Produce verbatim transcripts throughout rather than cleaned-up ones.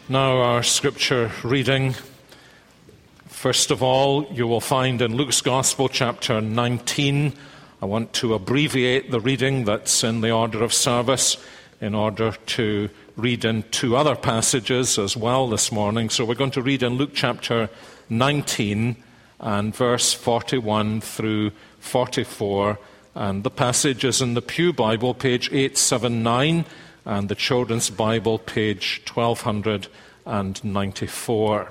Now our scripture reading, first of all, you will find in Luke's Gospel, chapter nineteen. I want to abbreviate the reading that's in the order of service in order to read in two other passages as well this morning. So we're going to read in Luke chapter nineteen and verse forty-one through forty-four. And the passage is in the Pew Bible, page eight seventy-nine, and the Children's Bible, page twelve ninety-four.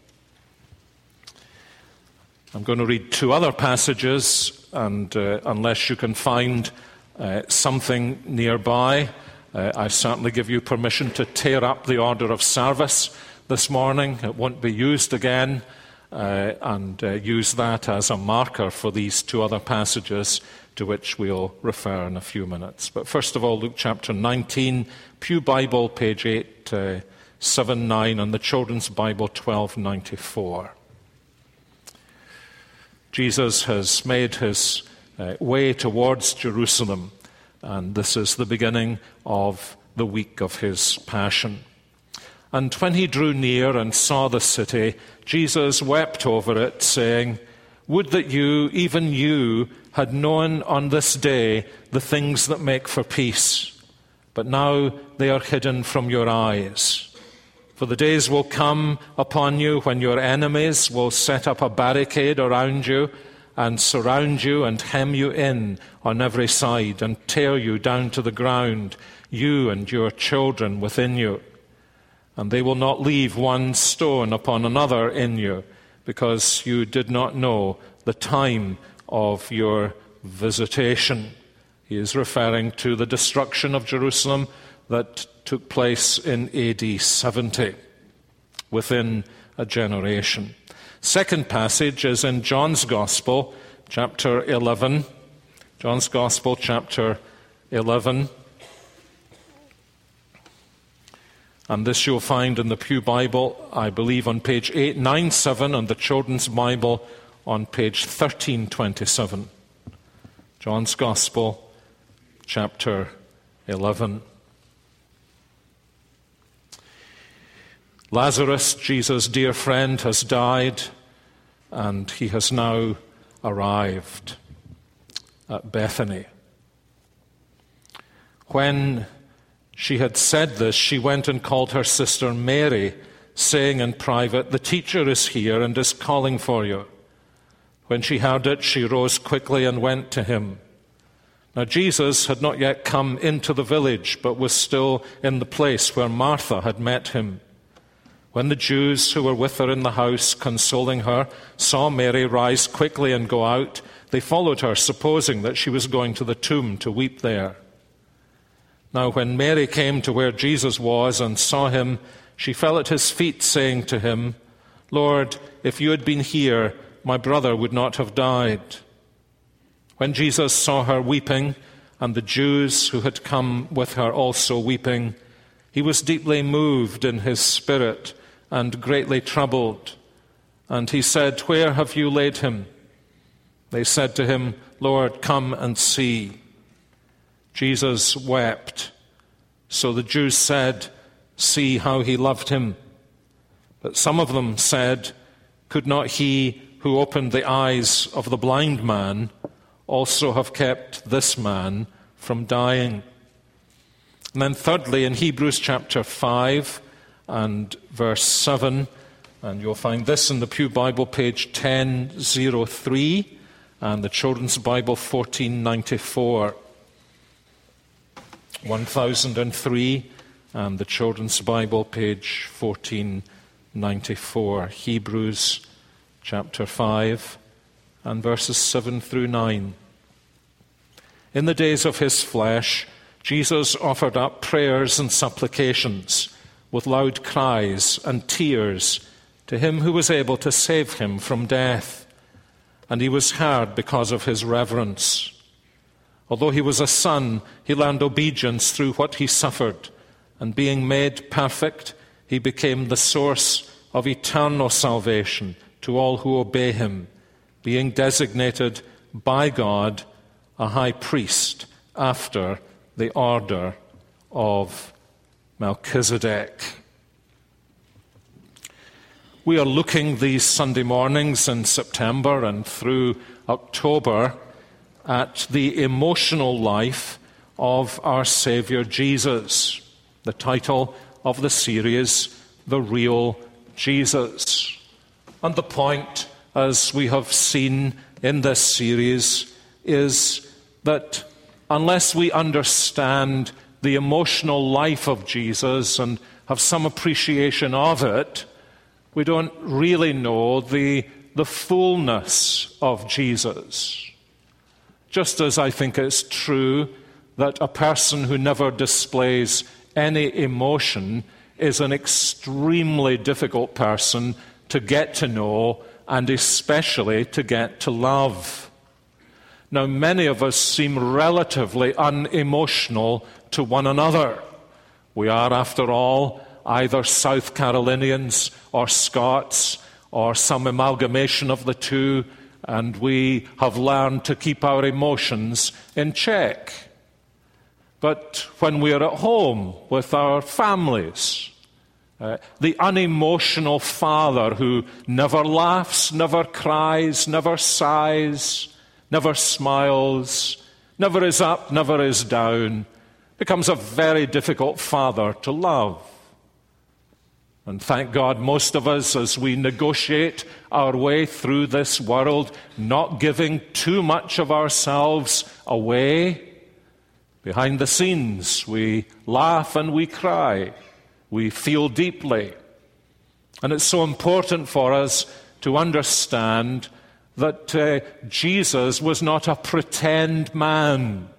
I'm going to read two other passages, and uh, unless you can find uh, something nearby, uh, I certainly give you permission to tear up the order of service this morning. It won't be used again, uh, and uh, use that as a marker for these two other passages to which we'll refer in a few minutes. But first of all, Luke chapter nineteen, Pew Bible, page eight seventy-nine, and the Children's Bible, twelve ninety-four. Jesus has made his uh, way towards Jerusalem, and this is the beginning of the week of his passion. And when he drew near and saw the city, Jesus wept over it, saying, "Would that you, even you, had known on this day the things that make for peace, but now they are hidden from your eyes. For the days will come upon you when your enemies will set up a barricade around you and surround you and hem you in on every side and tear you down to the ground, you and your children within you. And they will not leave one stone upon another in you, because you did not know the time of your visitation." He is referring to the destruction of Jerusalem that took place in A D seventy, within a generation. Second passage is in John's Gospel, chapter eleven. John's Gospel, chapter eleven. And this you'll find in the Pew Bible, I believe, on page eight ninety-seven, and the Children's Bible on page thirteen twenty-seven. John's Gospel, chapter eleven. Lazarus, Jesus' dear friend, has died, and he has now arrived at Bethany. When she had said this, she went and called her sister Mary, saying in private, "The teacher is here and is calling for you." When she heard it, she rose quickly and went to him. Now Jesus had not yet come into the village, but was still in the place where Martha had met him. When the Jews who were with her in the house, consoling her, saw Mary rise quickly and go out, they followed her, supposing that she was going to the tomb to weep there. Now when Mary came to where Jesus was and saw him, she fell at his feet, saying to him, "Lord, if you had been here, my brother would not have died." When Jesus saw her weeping, and the Jews who had come with her also weeping, he was deeply moved in his spirit and greatly troubled. And he said, "Where have you laid him?" They said to him, "Lord, come and see." Jesus wept. So the Jews said, "See how he loved him." But some of them said, "Could not he who opened the eyes of the blind man also have kept this man from dying?" And then thirdly, in Hebrews chapter five and verse seven, and you'll find this in the Pew Bible, page ten oh three, and the Children's Bible, fourteen ninety-four. one thousand three, and the Children's Bible, page fourteen ninety-four. Hebrews chapter five and verses seven through nine. In the days of his flesh, Jesus offered up prayers and supplications with loud cries and tears to him who was able to save him from death, and he was heard because of his reverence. Although he was a son, he learned obedience through what he suffered, and being made perfect, he became the source of eternal salvation to all who obey him, being designated by God a high priest after the order of Melchizedek. we are looking these Sunday mornings in September and through October at the emotional life of our Saviour Jesus. The title of the series, The Real Jesus. And the point, as we have seen in this series, is that unless we understand the emotional life of Jesus and have some appreciation of it, we don't really know the, the fullness of Jesus. Just as I think it's true that a person who never displays any emotion is an extremely difficult person to get to know and especially to get to love. Now, many of us seem relatively unemotional to one another. We are, after all, either South Carolinians or Scots or some amalgamation of the two, and we have learned to keep our emotions in check. But when we are at home with our families, uh, the unemotional father who never laughs, never cries, never sighs, never smiles, never is up, never is down, becomes a very difficult father to love. And thank God most of us, as we negotiate our way through this world, not giving too much of ourselves away, behind the scenes, we laugh and we cry. We feel deeply. And it's so important for us to understand that uh, Jesus was not a pretend man.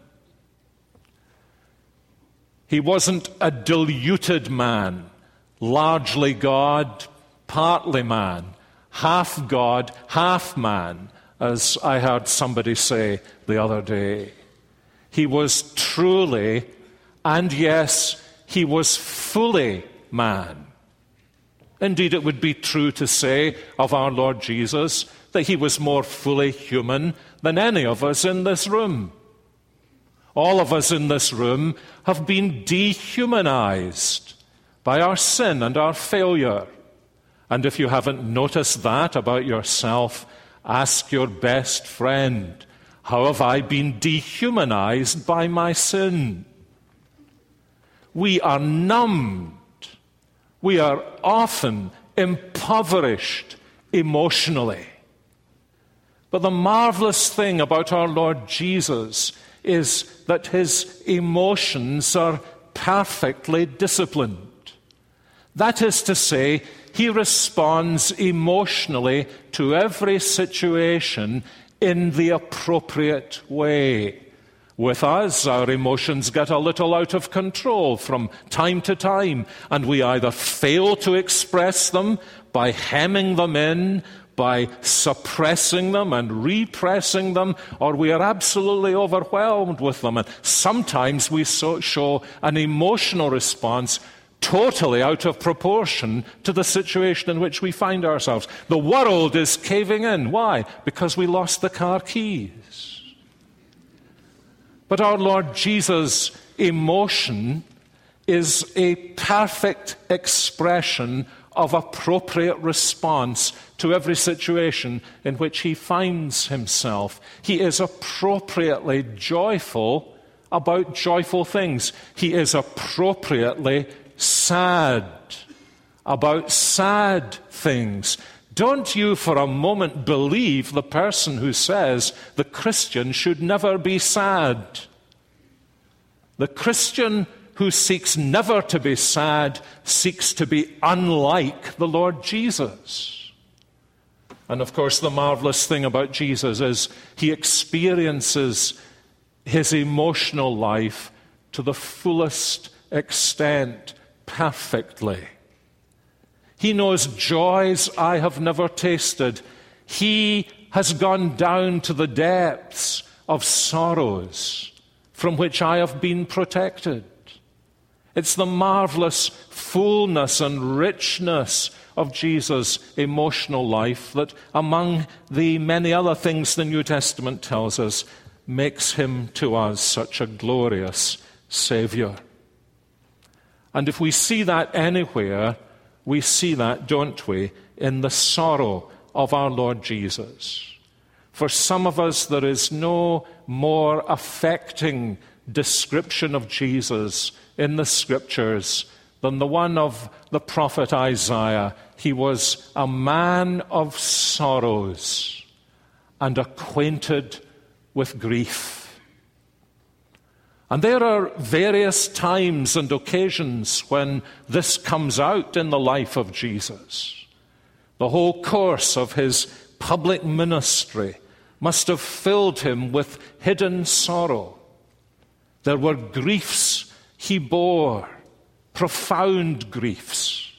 He wasn't a diluted man, largely God, partly man, half God, half man, as I heard somebody say the other day. He was truly, and yes, he was fully man. Indeed, it would be true to say of our Lord Jesus that he was more fully human than any of us in this room. All of us in this room have been dehumanized by our sin and our failure. And if you haven't noticed that about yourself, ask your best friend, how have I been dehumanized by my sin? We are numbed. We are often impoverished emotionally. But the marvelous thing about our Lord Jesus is that his emotions are perfectly disciplined. That is to say, he responds emotionally to every situation in the appropriate way. With us, our emotions get a little out of control from time to time, and we either fail to express them by hemming them in, by suppressing them and repressing them, or we are absolutely overwhelmed with them. And sometimes we so show an emotional response totally out of proportion to the situation in which we find ourselves. The world is caving in. Why? Because we lost the car keys. But our Lord Jesus' emotion is a perfect expression of appropriate response to every situation in which he finds himself. He is appropriately joyful about joyful things. He is appropriately sad about sad things. Don't you for a moment believe the person who says the Christian should never be sad. The Christian who seeks never to be sad seeks to be unlike the Lord Jesus. And of course, the marvelous thing about Jesus is he experiences his emotional life to the fullest extent, perfectly. He knows joys I have never tasted. He has gone down to the depths of sorrows from which I have been protected. It's the marvelous fullness and richness of Jesus' emotional life that, among the many other things the New Testament tells us, makes him to us such a glorious Savior. And if we see that anywhere, we see that, don't we, in the sorrow of our Lord Jesus. For some of us, there is no more affecting description of Jesus in the Scriptures than the one of the prophet Isaiah. He was a man of sorrows and acquainted with grief. And there are various times and occasions when this comes out in the life of Jesus. The whole course of his public ministry must have filled him with hidden sorrow. There were griefs he bore, profound griefs.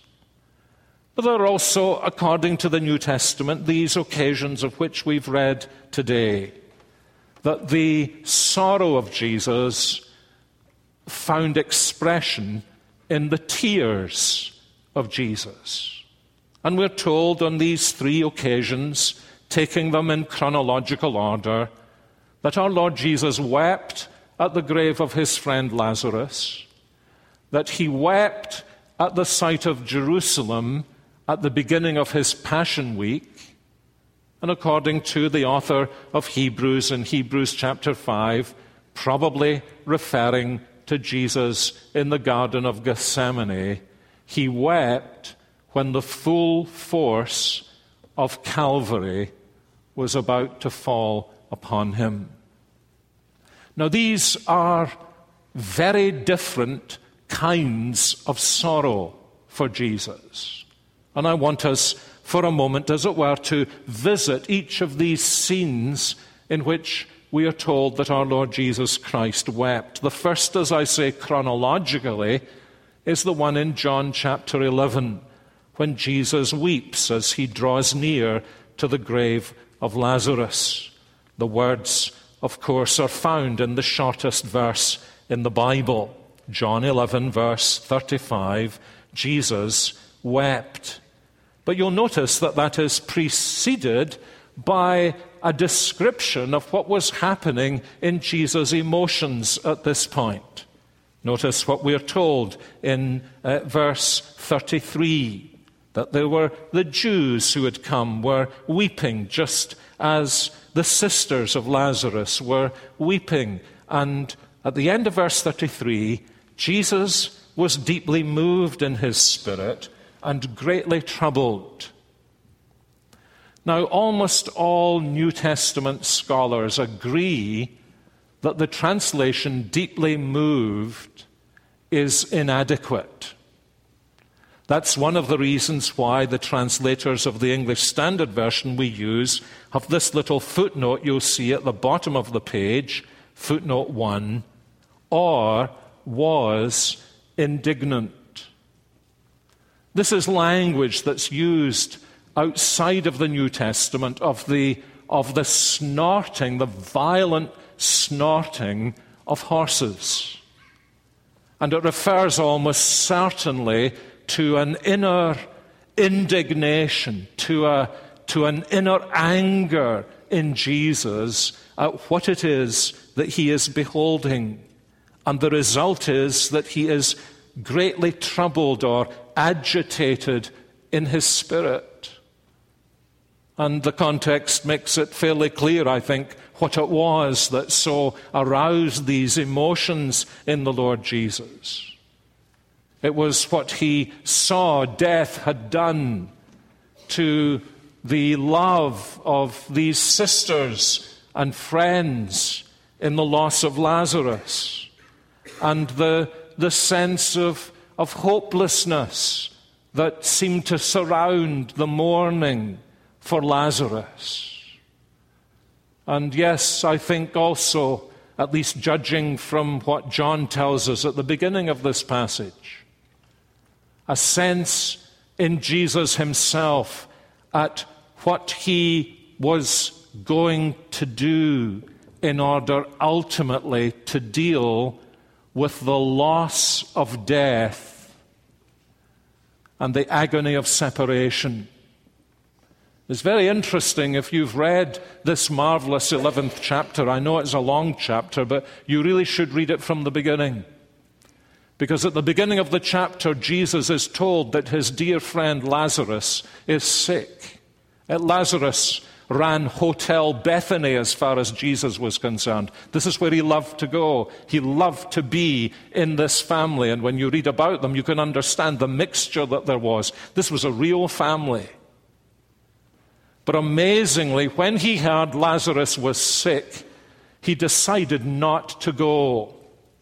But there are also, according to the New Testament, these occasions of which we've read today, that the sorrow of Jesus found expression in the tears of Jesus. And we're told on these three occasions, taking them in chronological order, that our Lord Jesus wept at the grave of his friend Lazarus, that he wept at the sight of Jerusalem at the beginning of his Passion Week, and according to the author of Hebrews in Hebrews chapter five, probably referring to Jesus in the Garden of Gethsemane, he wept when the full force of Calvary was about to fall upon him. Now, these are very different kinds of sorrow for Jesus. And I want us, for a moment, as it were, to visit each of these scenes in which we are told that our Lord Jesus Christ wept. The first, as I say, chronologically, is the one in John chapter eleven, when Jesus weeps as he draws near to the grave of Lazarus. The words, of course, are found in the shortest verse in the Bible. John eleven, verse thirty-five, Jesus wept. But you'll notice that that is preceded by a description of what was happening in Jesus' emotions at this point. Notice what we are told in uh, verse thirty-three, that there were the Jews who had come, were weeping, just as the sisters of Lazarus were weeping. And at the end of verse thirty-three, Jesus was deeply moved in his spirit and greatly troubled. Now, almost all New Testament scholars agree that the translation deeply moved is inadequate. That's one of the reasons why the translators of the English Standard Version we use have this little footnote you'll see at the bottom of the page, footnote one, or was indignant. This is language that's used outside of the New Testament of the, of the snorting, the violent snorting of horses. And it refers almost certainly to an inner indignation, to, a, to an inner anger in Jesus at what it is that he is beholding. And the result is that he is greatly troubled or agitated in his spirit. And the context makes it fairly clear, I think, what it was that so aroused these emotions in the Lord Jesus. It was what he saw death had done to the love of these sisters and friends in the loss of Lazarus, and the, the sense of, of hopelessness that seemed to surround the mourning for Lazarus. And yes, I think also, at least judging from what John tells us at the beginning of this passage, a sense in Jesus himself at what he was going to do in order ultimately to deal with the loss of death and the agony of separation. It's very interesting if you've read this marvelous eleventh chapter. I know it's a long chapter, but you really should read it from the beginning. Because at the beginning of the chapter, Jesus is told that his dear friend Lazarus is sick. Lazarus ran Hotel Bethany as far as Jesus was concerned. This is where he loved to go. He loved to be in this family. And when you read about them, you can understand the mixture that there was. This was a real family. But amazingly, when he heard Lazarus was sick, he decided not to go.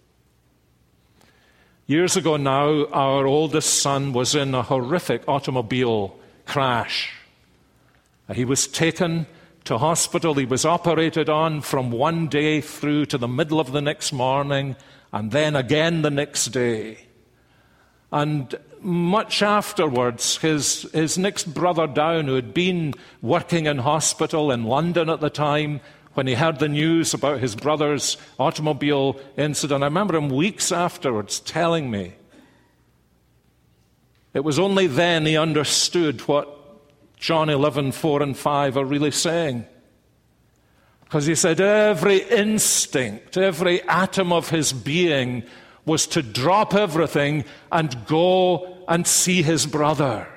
Years ago now, our oldest son was in a horrific automobile crash. He was taken to hospital. He was operated on from one day through to the middle of the next morning, and then again the next day. And much afterwards, his, his next brother down, who had been working in hospital in London at the time, when he heard the news about his brother's automobile incident, I remember him weeks afterwards telling me it was only then he understood what John eleven, four and five are really saying. Because he said every instinct, every atom of his being was to drop everything and go and see his brother.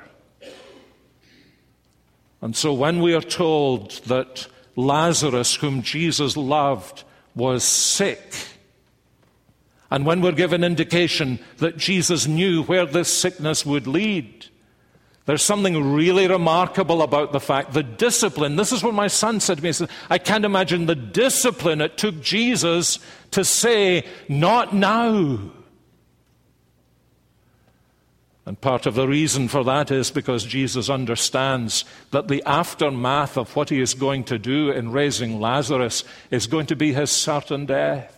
And so when we are told that Lazarus, whom Jesus loved, was sick, and when we're given indication that Jesus knew where this sickness would lead, there's something really remarkable about the fact, the discipline. This is what my son said to me. He said, I can't imagine the discipline it took Jesus to say, not now. And part of the reason for that is because Jesus understands that the aftermath of what he is going to do in raising Lazarus is going to be his certain death.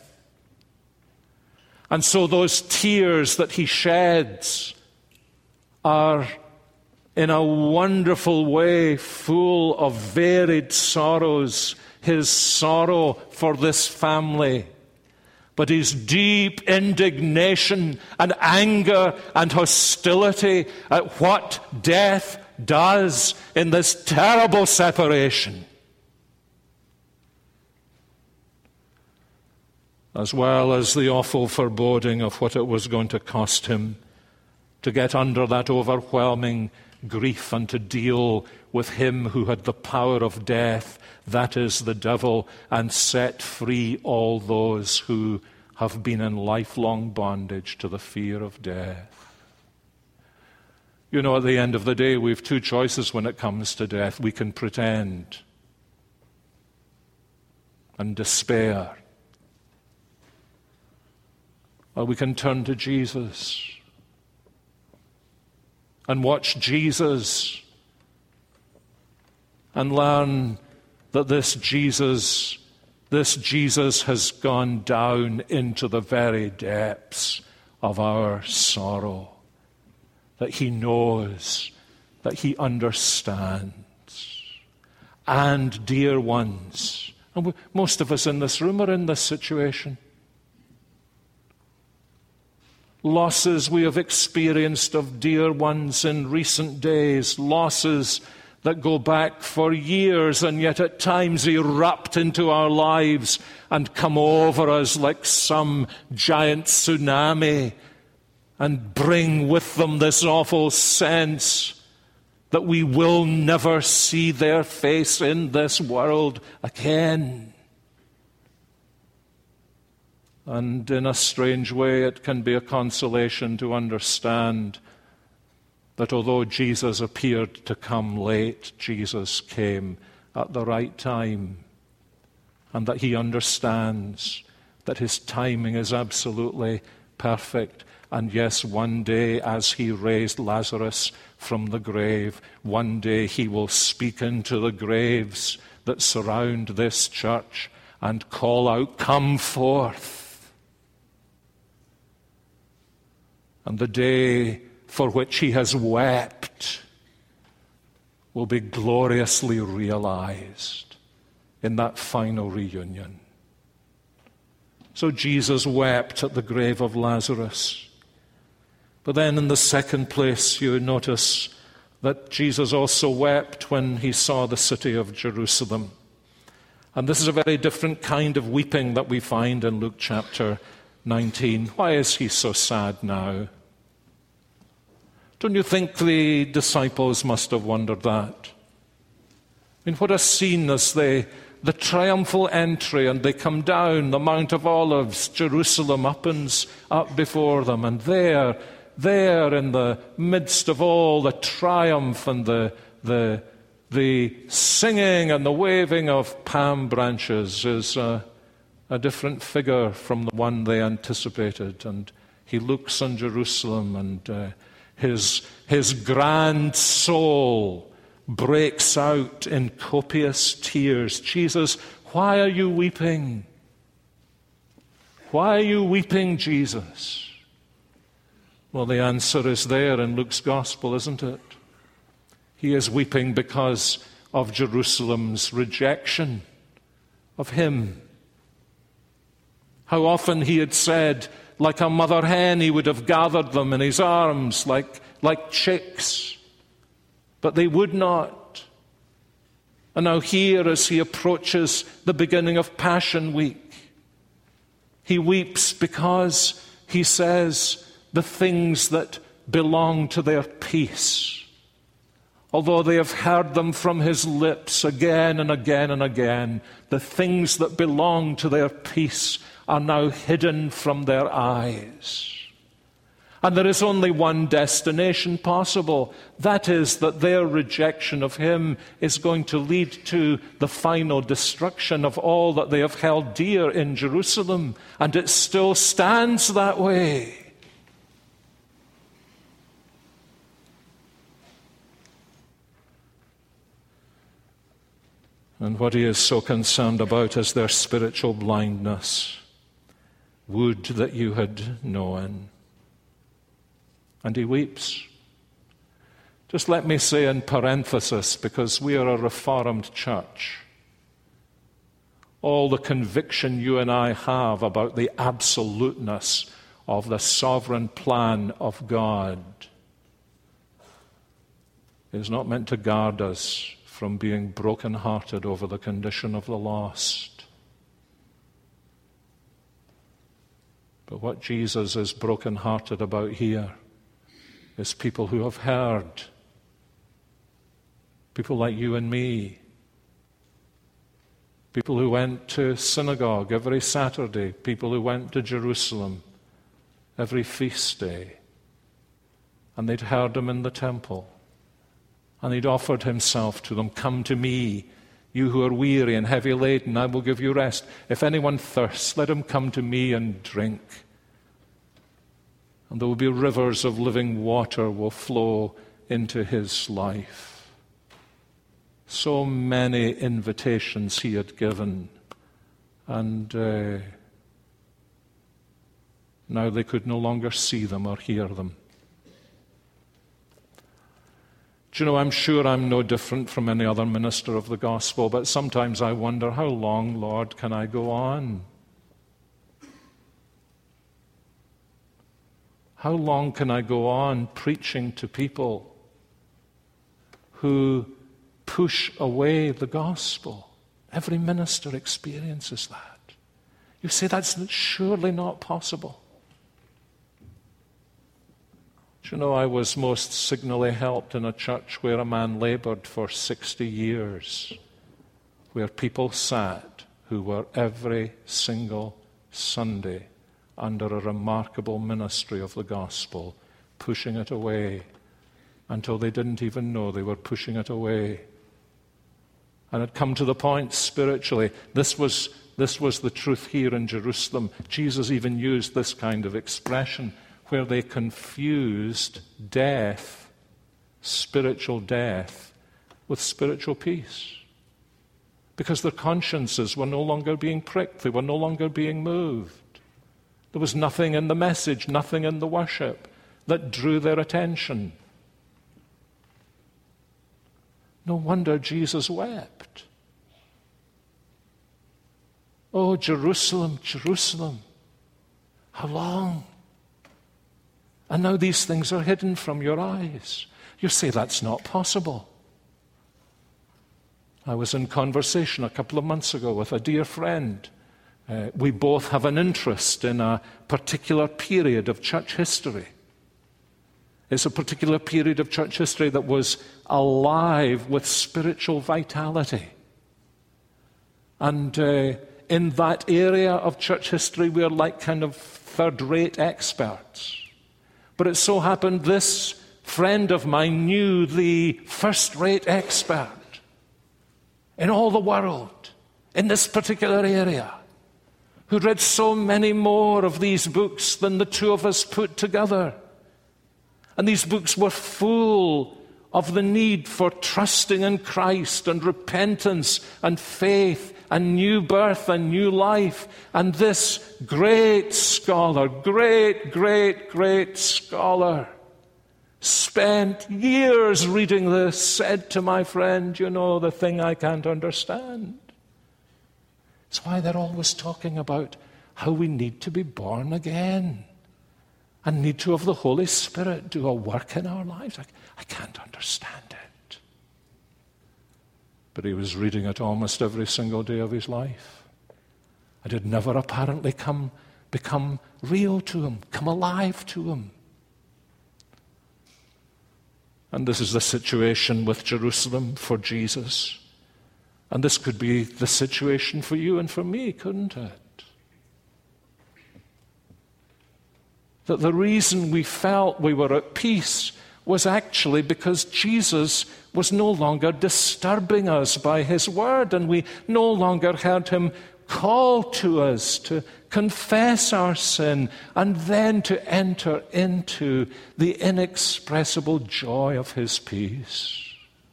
And so those tears that he sheds are in a wonderful way full of varied sorrows. His sorrow for this family, but his deep indignation and anger and hostility at what death does in this terrible separation, as well as the awful foreboding of what it was going to cost him to get under that overwhelming grief and to deal with him who had the power of death, that is the devil, and set free all those who have been in lifelong bondage to the fear of death. You know, at the end of the day, we have two choices when it comes to death. We can pretend and despair, or we can turn to Jesus and watch Jesus and learn that this Jesus, this Jesus has gone down into the very depths of our sorrow, that he knows, that he understands. And dear ones, and we, most of us in this room are in this situation. Losses we have experienced of dear ones in recent days, losses that go back for years and yet at times erupt into our lives and come over us like some giant tsunami and bring with them this awful sense that we will never see their face in this world again. And in a strange way, it can be a consolation to understand that although Jesus appeared to come late, Jesus came at the right time, and that he understands that his timing is absolutely perfect. And yes, one day as he raised Lazarus from the grave, one day he will speak into the graves that surround this church and call out, "Come forth." And the day for which he has wept will be gloriously realized in that final reunion. So Jesus wept at the grave of Lazarus. But then in the second place, you notice that Jesus also wept when he saw the city of Jerusalem. And this is a very different kind of weeping that we find in Luke chapter nineteen. Why is he so sad now? Don't you think the disciples must have wondered that? I mean, what a scene as they, the triumphal entry, and they come down the Mount of Olives, Jerusalem opens up before them, and there, there in the midst of all the triumph and the, the, the singing and the waving of palm branches is a, a different figure from the one they anticipated. And he looks on Jerusalem, and uh, his, his grand soul breaks out in copious tears. Jesus, why are you weeping? Why are you weeping, Jesus? Well, the answer is there in Luke's gospel, isn't it? He is weeping because of Jerusalem's rejection of him. How often he had said, like a mother hen, he would have gathered them in his arms like, like chicks. But they would not. And now here, as he approaches the beginning of Passion Week, he weeps because he says the things that belong to their peace, although they have heard them from his lips again and again and again, the things that belong to their peace are now hidden from their eyes. And there is only one destination possible. That is that their rejection of him is going to lead to the final destruction of all that they have held dear in Jerusalem. And it still stands that way. And what he is so concerned about is their spiritual blindness. Would that you had known. And he weeps. Just let me say in parenthesis, because we are a Reformed church, all the conviction you and I have about the absoluteness of the sovereign plan of God is not meant to guard us from being broken-hearted over the condition of the lost. But what Jesus is broken-hearted about here is people who have heard, people like you and me, people who went to synagogue every Saturday, people who went to Jerusalem every feast day, and they'd heard him in the temple, and he'd offered himself to them. Come to me, you who are weary and heavy laden, I will give you rest. If anyone thirsts, let him come to me and drink. And there will be rivers of living water will flow into his life. So many invitations he had given, and uh, now they could no longer see them or hear them. Do you know, I'm sure I'm no different from any other minister of the gospel, but sometimes I wonder, how long, Lord, can I go on? How long can I go on preaching to people who push away the gospel? Every minister experiences that. You say that's surely not possible. Do you know, I was most signally helped in a church where a man labored for sixty years, where people sat who were every single Sunday under a remarkable ministry of the gospel, pushing it away until they didn't even know they were pushing it away. And had come to the point spiritually, this was, this was the truth here in Jerusalem. Jesus even used this kind of expression, where they confused death, spiritual death, with spiritual peace. Because their consciences were no longer being pricked, they were no longer being moved. There was nothing in the message, nothing in the worship that drew their attention. No wonder Jesus wept. Oh, Jerusalem, Jerusalem, how long? And now these things are hidden from your eyes. You say that's not possible. I was in conversation a couple of months ago with a dear friend Uh, we both have an interest in a particular period of church history. It's a particular period of church history that was alive with spiritual vitality. And uh, in that area of church history, we're like kind of third-rate experts. But it so happened this friend of mine knew the first-rate expert in all the world, in this particular area, who read so many more of these books than the two of us put together. And these books were full of the need for trusting in Christ and repentance and faith and new birth and new life. And this great scholar, great, great, great scholar, spent years reading this, said to my friend, you know, the thing I can't understand. It's why they're always talking about how we need to be born again and need to have the Holy Spirit do a work in our lives. I, I can't understand it. But he was reading it almost every single day of his life. It had never apparently come, become real to him, come alive to him. And this is the situation with Jerusalem for Jesus. And this could be the situation for you and for me, couldn't it? That the reason we felt we were at peace was actually because Jesus was no longer disturbing us by his word, and we no longer heard him call to us to confess our sin and then to enter into the inexpressible joy of his peace.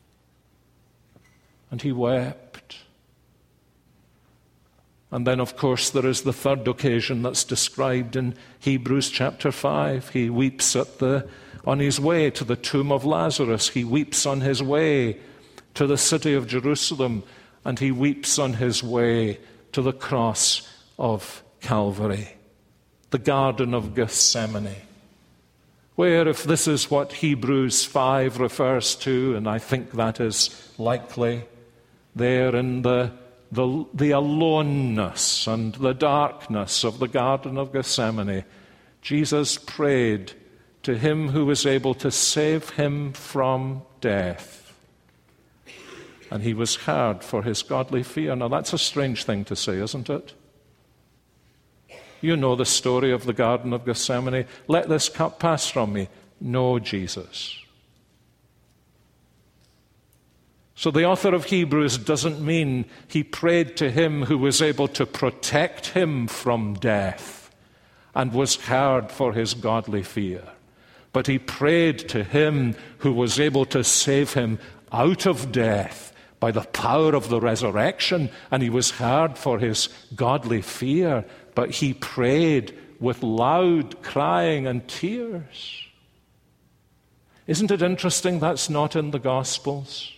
And he wept. And then, of course, there is the third occasion that's described in Hebrews chapter five. He weeps at the, on his way to the tomb of Lazarus. He weeps on his way to the city of Jerusalem. And he weeps on his way to the cross of Calvary, the Garden of Gethsemane, where, if this is what Hebrews five refers to, and I think that is likely, there in the, the, the aloneness and the darkness of the Garden of Gethsemane, Jesus prayed to him who was able to save him from death. And he was heard for his godly fear. Now, that's a strange thing to say, isn't it? You know the story of the Garden of Gethsemane. Let this cup pass from me. No, Jesus. So the author of Hebrews doesn't mean he prayed to him who was able to protect him from death and was heard for his godly fear. But he prayed to him who was able to save him out of death by the power of the resurrection, and he was heard for his godly fear, but he prayed with loud crying and tears. Isn't it interesting that's not in the Gospels?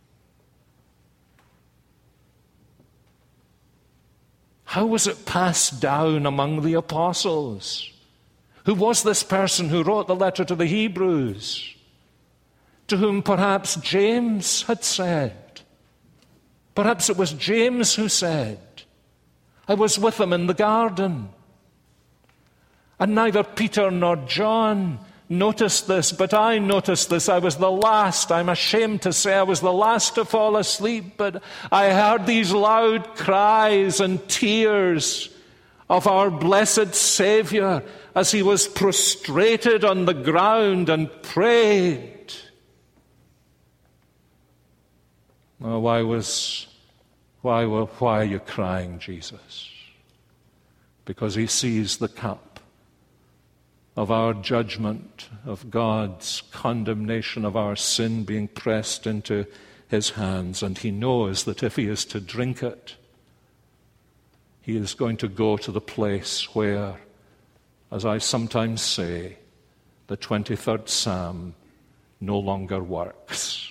How was it passed down among the apostles? Who was this person who wrote the letter to the Hebrews, to whom perhaps James had said? Perhaps it was James who said, I was with him in the garden. And neither Peter nor John noticed this, but I noticed this. I was the last. I'm ashamed to say I was the last to fall asleep, but I heard these loud cries and tears of our blessed Savior as he was prostrated on the ground and prayed. Oh, why was, why, why are you crying, Jesus? Because he sees the cup of our judgment, of God's condemnation of our sin being pressed into his hands, and he knows that if he is to drink it, he is going to go to the place where, as I sometimes say, the twenty-third Psalm no longer works.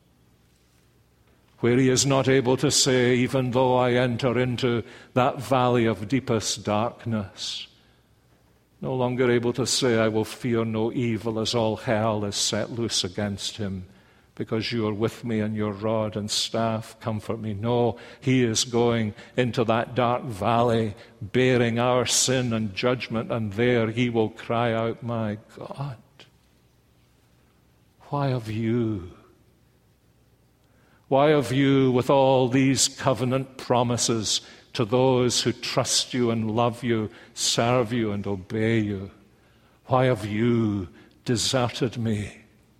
Where he is not able to say, even though I enter into that valley of deepest darkness, no longer able to say, I will fear no evil as all hell is set loose against him, because you are with me and your rod and staff comfort me. No, he is going into that dark valley bearing our sin and judgment, and there he will cry out, my God, why have you? Why have you, with all these covenant promises to those who trust you and love you, serve you and obey you, why have you deserted me?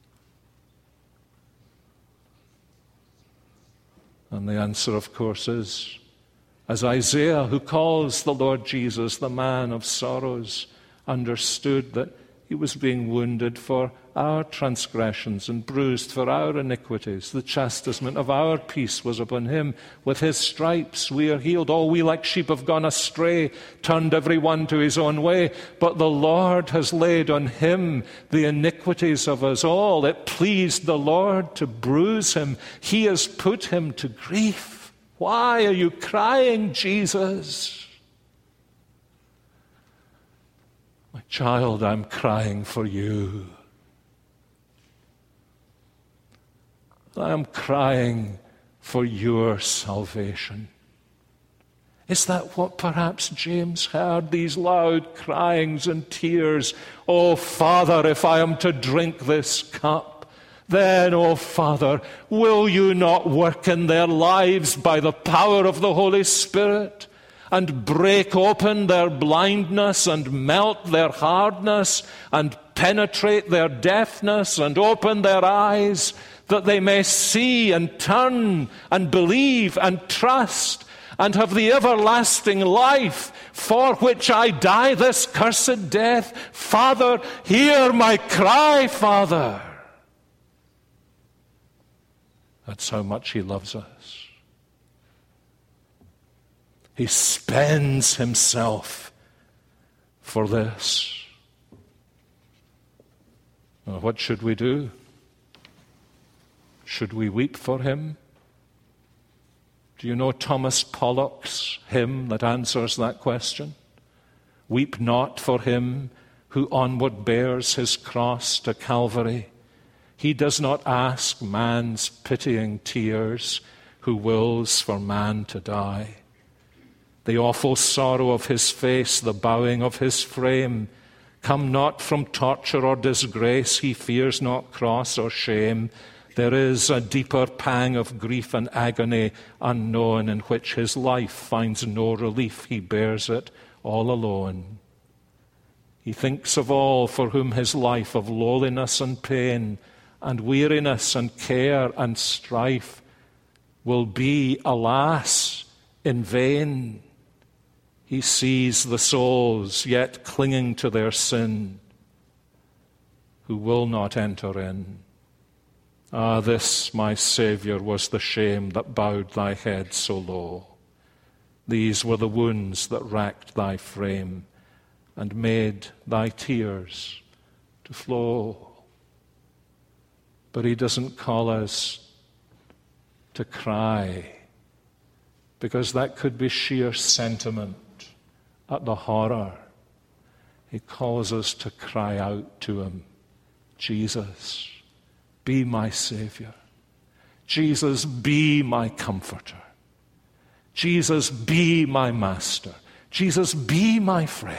And the answer, of course, is, as Isaiah, who calls the Lord Jesus the man of sorrows, understood that he was being wounded for our transgressions and bruised for our iniquities. The chastisement of our peace was upon him. With his stripes we are healed. All we like sheep have gone astray, turned every one to his own way. But the Lord has laid on him the iniquities of us all. It pleased the Lord to bruise him. He has put him to grief. Why are you crying, Jesus? My child, I'm crying for you. I am crying for your salvation. Is that what perhaps James heard, these loud cryings and tears? Oh, Father, if I am to drink this cup, then, oh, Father, will you not work in their lives by the power of the Holy Spirit and break open their blindness and melt their hardness and penetrate their deafness and open their eyes, that they may see and turn and believe and trust and have the everlasting life for which I die this cursed death? Father, hear my cry, Father. That's how much he loves us. He spends himself for this. Well, what should we do? Should we weep for him? Do you know Thomas Pollock's hymn that answers that question? Weep not for him who onward bears his cross to Calvary. He does not ask man's pitying tears, who wills for man to die. The awful sorrow of his face, the bowing of his frame, come not from torture or disgrace. He fears not cross or shame. There is a deeper pang of grief and agony unknown, in which his life finds no relief. He bears it all alone. He thinks of all for whom his life of lowliness and pain and weariness and care and strife will be, alas, in vain. He sees the souls yet clinging to their sin, who will not enter in. Ah, this, my Saviour, was the shame that bowed thy head so low. These were the wounds that racked thy frame and made thy tears to flow. But he doesn't call us to cry, because that could be sheer sentiment at the horror. He calls us to cry out to him, Jesus, be my Savior. Jesus, be my comforter. Jesus, be my master. Jesus, be my friend.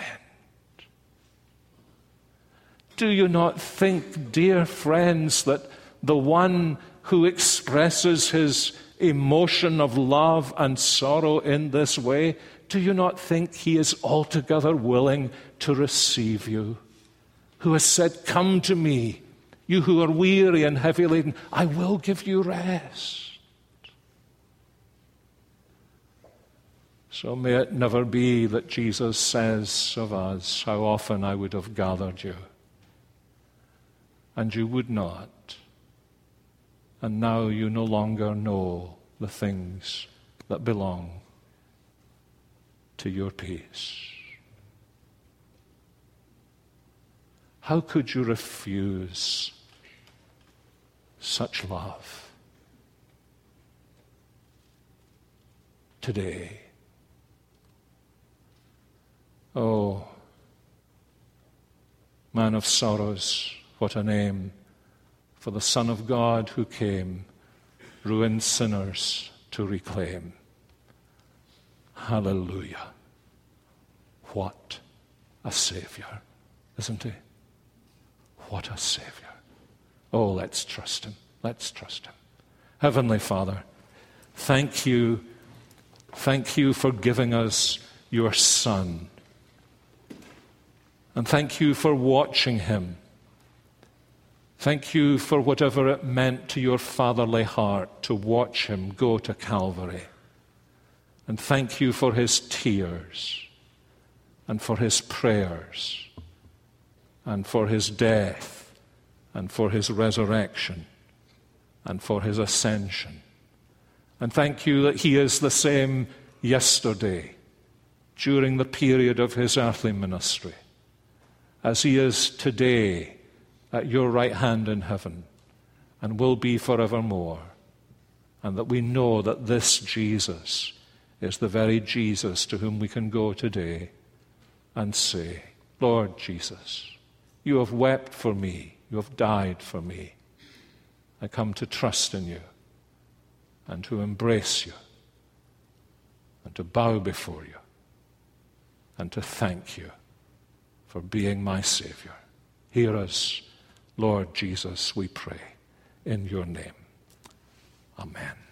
Do you not think, dear friends, that the one who expresses his emotion of love and sorrow in this way, do you not think he is altogether willing to receive you? Who has said, come to me, you who are weary and heavy laden, I will give you rest. So may it never be that Jesus says of us, how often I would have gathered you, and you would not, and now you no longer know the things that belong to your peace. How could you refuse such love today? Oh, man of sorrows, what a name for the Son of God who came, ruined sinners to reclaim. Hallelujah. What a Savior, isn't he? What a Savior. Oh, let's trust him. Let's trust him. Heavenly Father, thank you. Thank you for giving us your Son. And thank you for watching him. Thank you for whatever it meant to your fatherly heart to watch him go to Calvary. And thank you for his tears and for his prayers and for his death and for his resurrection and for his ascension. And thank you that he is the same yesterday during the period of his earthly ministry as he is today at your right hand in heaven and will be forevermore. And that we know that this Jesus is the very Jesus to whom we can go today and say, Lord Jesus, you have wept for me. You have died for me. I come to trust in you and to embrace you and to bow before you and to thank you for being my Savior. Hear us, Lord Jesus, we pray, in your name. Amen.